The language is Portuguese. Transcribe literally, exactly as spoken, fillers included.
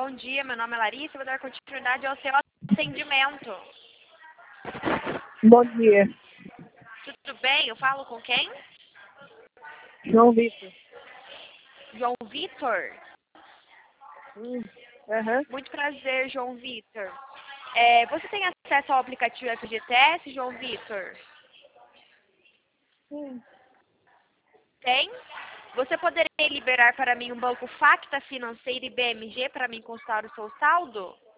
Bom dia, meu nome é Larissa, vou dar continuidade ao seu atendimento. Bom dia. Tudo bem? Eu falo com quem? João Vitor. João Vitor? Hum, aham. Muito prazer, João Vitor. É, você tem acesso ao aplicativo F G T S, João Vitor? Sim. Tem? Você poderia liberar para mim um banco Facta Financeira e B M G para mim consultar o seu saldo?